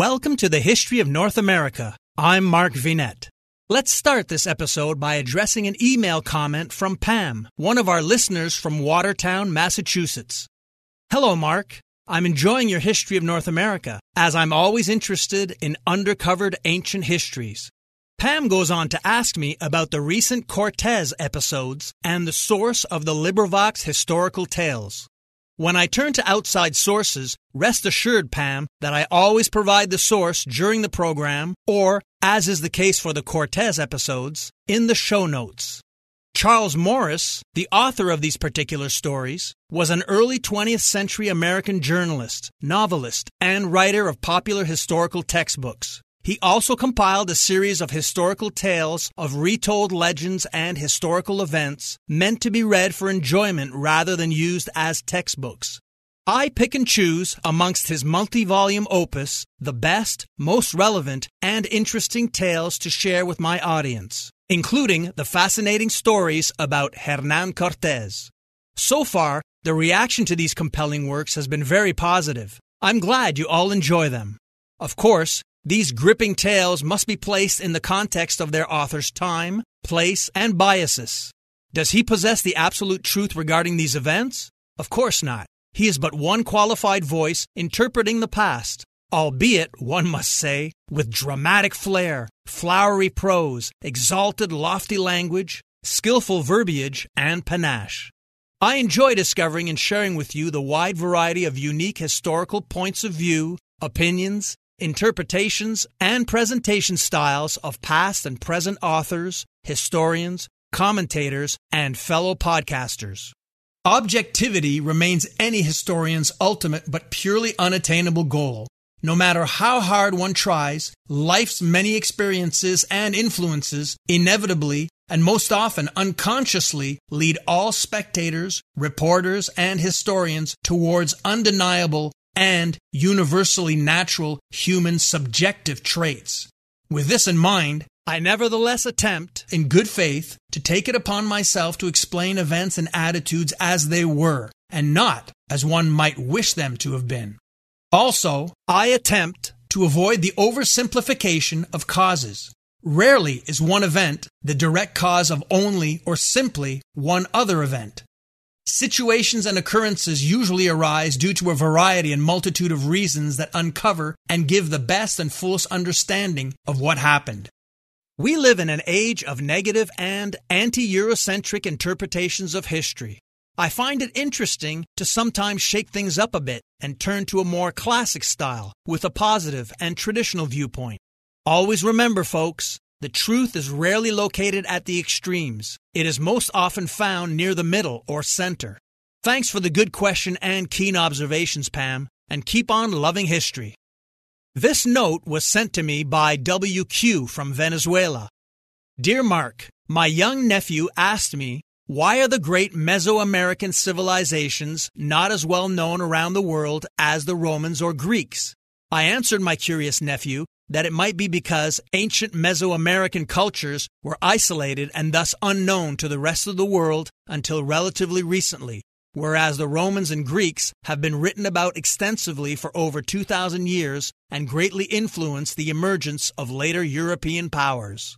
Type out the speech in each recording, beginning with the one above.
Welcome to the History of North America. I'm Mark Vinette. Let's start this episode by addressing an email comment from Pam, one of our listeners from Watertown, Massachusetts. Hello, Mark. I'm enjoying your History of North America, as I'm always interested in undercovered ancient histories. Pam goes on to ask me about the recent Cortez episodes and the source of the LibriVox historical tales. When I turn to outside sources, rest assured, Pam, that I always provide the source during the program or, as is the case for the Cortez episodes, in the show notes. Charles Morris, the author of these particular stories, was an early 20th century American journalist, novelist, and writer of popular historical textbooks. He also compiled a series of historical tales of retold legends and historical events meant to be read for enjoyment rather than used as textbooks. I pick and choose, amongst his multi-volume opus, the best, most relevant, and interesting tales to share with my audience, including the fascinating stories about Hernán Cortés. So far, the reaction to these compelling works has been very positive. I'm glad you all enjoy them. Of course, these gripping tales must be placed in the context of their author's time, place, and biases. Does he possess the absolute truth regarding these events? Of course not. He is but one qualified voice interpreting the past, albeit, one must say, with dramatic flair, flowery prose, exalted lofty language, skillful verbiage, and panache. I enjoy discovering and sharing with you the wide variety of unique historical points of view, opinions, interpretations, and presentation styles of past and present authors, historians, commentators, and fellow podcasters. Objectivity remains any historian's ultimate but purely unattainable goal. No matter how hard one tries, life's many experiences and influences inevitably and most often unconsciously lead all spectators, reporters, and historians towards undeniable and universally natural human subjective traits. With this in mind, I nevertheless attempt, in good faith, to take it upon myself to explain events and attitudes as they were, and not as one might wish them to have been. Also, I attempt to avoid the oversimplification of causes. Rarely is one event the direct cause of only or simply one other event. Situations and occurrences usually arise due to a variety and multitude of reasons that uncover and give the best and fullest understanding of what happened. We live in an age of negative and anti-Eurocentric interpretations of history. I find it interesting to sometimes shake things up a bit and turn to a more classic style with a positive and traditional viewpoint. Always remember, folks, the truth is rarely located at the extremes. It is most often found near the middle or center. Thanks for the good question and keen observations, Pam, and keep on loving history. This note was sent to me by WQ from Venezuela. Dear Mark, my young nephew asked me, why are the great Mesoamerican civilizations not as well known around the world as the Romans or Greeks? I answered my curious nephew that it might be because ancient Mesoamerican cultures were isolated and thus unknown to the rest of the world until relatively recently, whereas the Romans and Greeks have been written about extensively for over 2,000 years and greatly influenced the emergence of later European powers.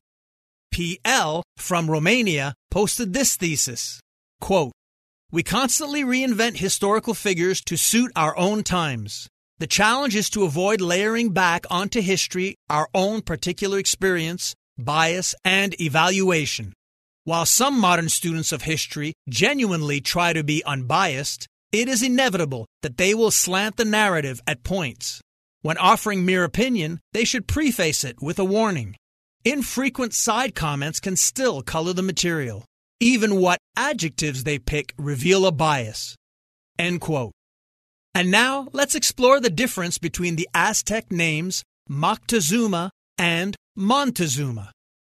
PL from Romania posted this thesis, quote, "We constantly reinvent historical figures to suit our own times. The challenge is to avoid layering back onto history our own particular experience, bias, and evaluation. While some modern students of history genuinely try to be unbiased, it is inevitable that they will slant the narrative at points. When offering mere opinion, they should preface it with a warning. Infrequent side comments can still color the material. Even what adjectives they pick reveal a bias." End quote. And now, let's explore the difference between the Aztec names Moctezuma and Montezuma.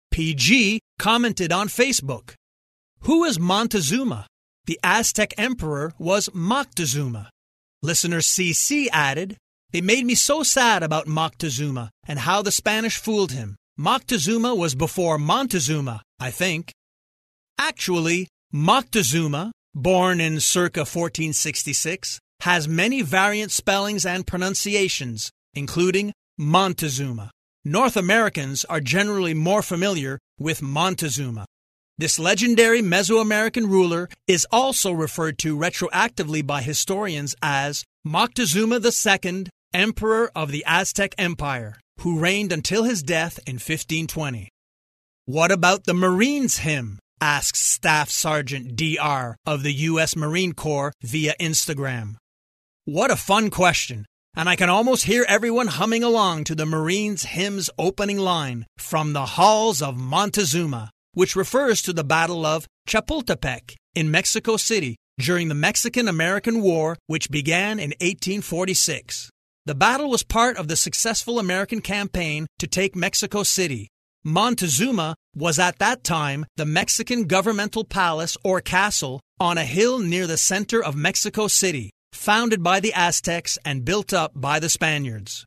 PG commented on Facebook, "Who is Montezuma? The Aztec emperor was Moctezuma." Listener CC added, "It made me so sad about Moctezuma and how the Spanish fooled him. Moctezuma was before Montezuma, I think." Actually, Moctezuma, born in circa 1466, has many variant spellings and pronunciations, including Montezuma. North Americans are generally more familiar with Montezuma. This legendary Mesoamerican ruler is also referred to retroactively by historians as Moctezuma II, Emperor of the Aztec Empire, who reigned until his death in 1520. What about the Marines hymn? Asks Staff Sergeant DR of the U.S. Marine Corps via Instagram. What a fun question, and I can almost hear everyone humming along to the Marines hymn's opening line, "From the halls of Montezuma," which refers to the Battle of Chapultepec in Mexico City during the Mexican-American War, which began in 1846. The battle was part of the successful American campaign to take Mexico City. Montezuma was at that time the Mexican governmental palace or castle on a hill near the center of Mexico City, founded by the Aztecs and built up by the Spaniards.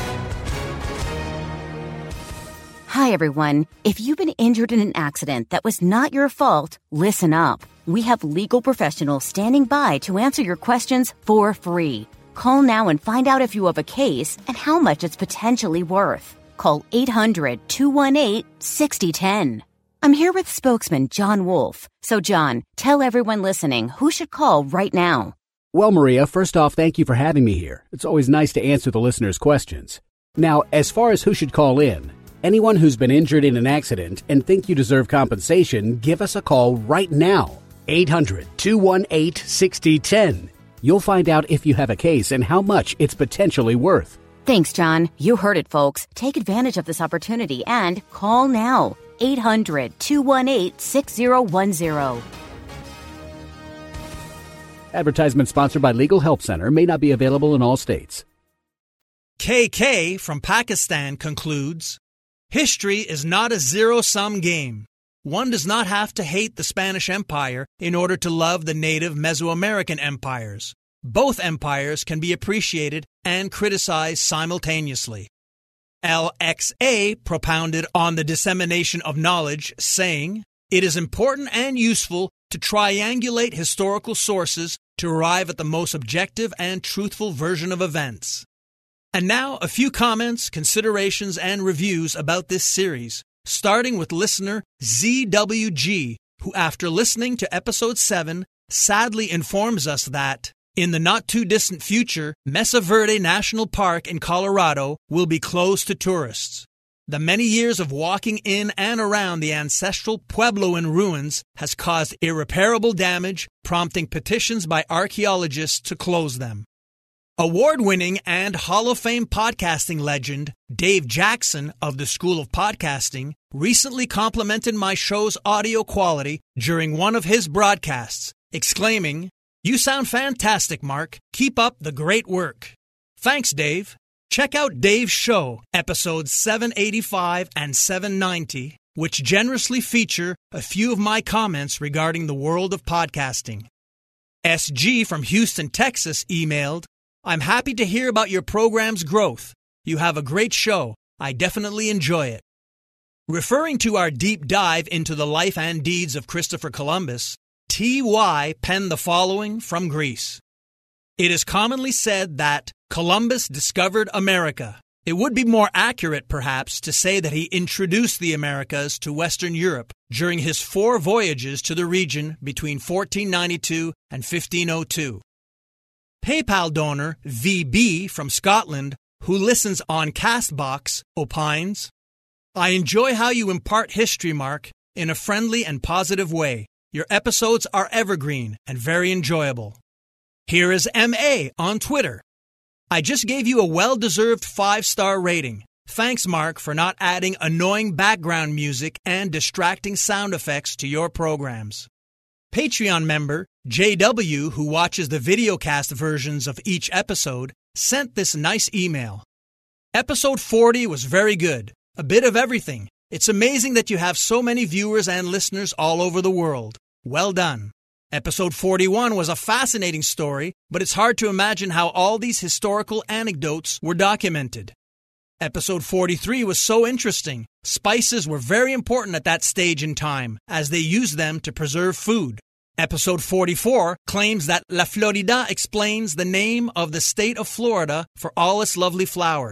Hi, everyone. If you've been injured in an accident that was not your fault, listen up. We have legal professionals standing by to answer your questions for free. Call now and find out if you have a case and how much it's potentially worth. Call 800-218-6010. I'm here with spokesman John Wolf. So, John, tell everyone listening who should call right now. Well, Maria, first off, thank you for having me here. It's always nice to answer the listeners' questions. Now, as far as who should call in, anyone who's been injured in an accident and think you deserve compensation, give us a call right now. 800-218-6010. You'll find out if you have a case and how much it's potentially worth. Thanks, John. You heard it, folks. Take advantage of this opportunity and call now. 800-218-6010. Advertisement sponsored by Legal Help Center, may not be available in all states. KK from Pakistan concludes, history is not a zero-sum game. One does not have to hate the Spanish Empire in order to love the native Mesoamerican empires. Both empires can be appreciated and criticized simultaneously. LXA propounded on the dissemination of knowledge, saying, it is important and useful to triangulate historical sources to arrive at the most objective and truthful version of events. And now, a few comments, considerations, and reviews about this series, starting with listener ZWG, who after listening to episode 7, sadly informs us that in the not-too-distant future, Mesa Verde National Park in Colorado will be closed to tourists. The many years of walking in and around the ancestral Puebloan ruins has caused irreparable damage, prompting petitions by archaeologists to close them. Award-winning and Hall of Fame podcasting legend Dave Jackson of the School of Podcasting recently complimented my show's audio quality during one of his broadcasts, exclaiming, "You sound fantastic, Mark. Keep up the great work." Thanks, Dave. Check out Dave's show, episodes 785 and 790, which generously feature a few of my comments regarding the world of podcasting. SG from Houston, Texas emailed, I'm happy to hear about your program's growth. You have a great show. I definitely enjoy it. Referring to our deep dive into the life and deeds of Christopher Columbus, T.Y. penned the following from Greece. It is commonly said that Columbus discovered America. It would be more accurate, perhaps, to say that he introduced the Americas to Western Europe during his 4 voyages to the region between 1492 and 1502. PayPal donor VB from Scotland, who listens on Castbox, opines, I enjoy how you impart history, Mark, in a friendly and positive way. Your episodes are evergreen and very enjoyable. Here is MA on Twitter. I just gave you a well-deserved 5-star rating. Thanks, Mark, for not adding annoying background music and distracting sound effects to your programs. Patreon member JW, who watches the videocast versions of each episode, sent this nice email. Episode 40 was very good. A bit of everything. It's amazing that you have so many viewers and listeners all over the world. Well done. Episode 41 was a fascinating story, but it's hard to imagine how all these historical anecdotes were documented. Episode 43 was so interesting. Spices were very important at that stage in time, as they used them to preserve food. Episode 44 claims that La Florida explains the name of the state of Florida for all its lovely flowers.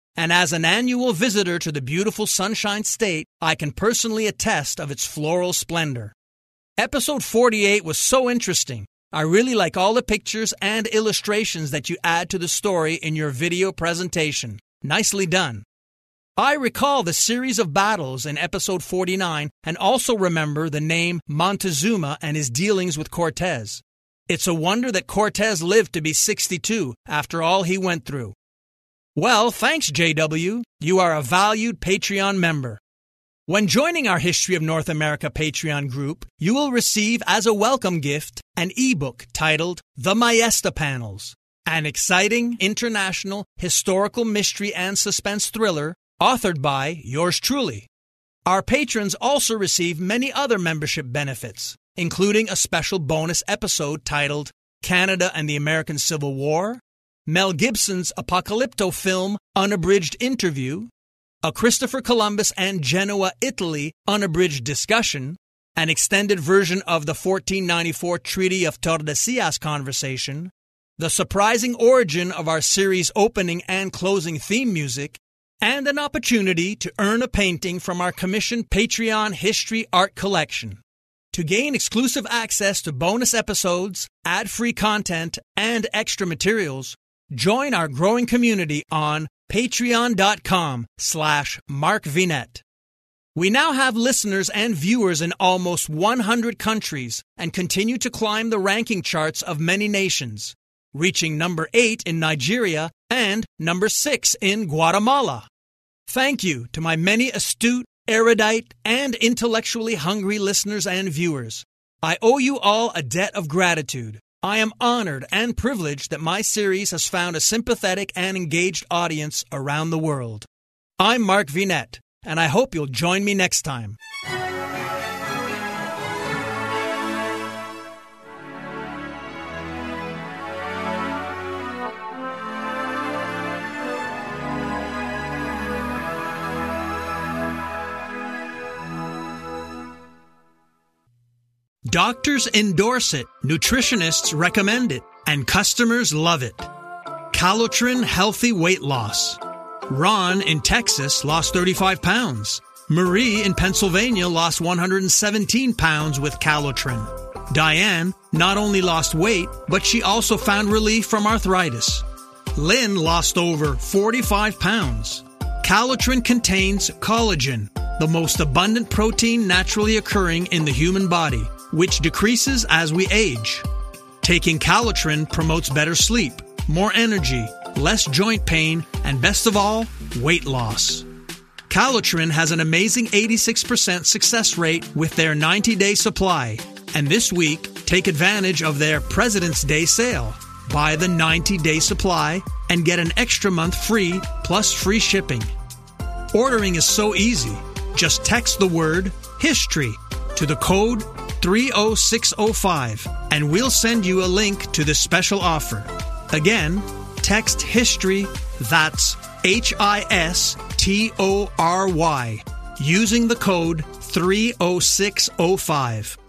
And as an annual visitor to the beautiful Sunshine State, I can personally attest of its floral splendor. Episode 48 was so interesting. I really like all the pictures and illustrations that you add to the story in your video presentation. Nicely done. I recall the series of battles in episode 49 and also remember the name Montezuma and his dealings with Cortez. It's a wonder that Cortez lived to be 62 after all he went through. Well, thanks, JW. You are a valued Patreon member. When joining our History of North America Patreon group, you will receive as a welcome gift an ebook titled The Maesta Panels, an exciting international historical mystery and suspense thriller authored by yours truly. Our patrons also receive many other membership benefits, including a special bonus episode titled Canada and the American Civil War, Mel Gibson's Apocalypto film Unabridged Interview, a Christopher Columbus and Genoa, Italy unabridged discussion, an extended version of the 1494 Treaty of Tordesillas conversation, the surprising origin of our series opening and closing theme music, and an opportunity to earn a painting from our commissioned Patreon History Art Collection. To gain exclusive access to bonus episodes, ad-free content, and extra materials, join our growing community on patreon.com/MarkVinette. We now have listeners and viewers in almost 100 countries and continue to climb the ranking charts of many nations, reaching number 8 in Nigeria and number 6 in Guatemala. Thank you to my many astute, erudite, and intellectually hungry listeners and viewers. I owe you all a debt of gratitude. I am honored and privileged that my series has found a sympathetic and engaged audience around the world. I'm Mark Vinette, and I hope you'll join me next time. Doctors endorse it, nutritionists recommend it, and customers love it. Calotren Healthy Weight Loss. Ron in Texas lost 35 pounds. Marie in Pennsylvania lost 117 pounds with Calotren. Diane not only lost weight, but she also found relief from arthritis. Lynn lost over 45 pounds. Calotren contains collagen, the most abundant protein naturally occurring in the human body, which decreases as we age. Taking Calotren promotes better sleep, more energy, less joint pain, and best of all, weight loss. Calotren has an amazing 86% success rate with their 90-day supply. And this week, take advantage of their President's Day sale. Buy the 90-day supply and get an extra month free plus free shipping. Ordering is so easy. Just text the word HISTORY to the code 30605 and we'll send you a link to this special offer. Again, text HISTORY, that's HISTORY, using the code 30605.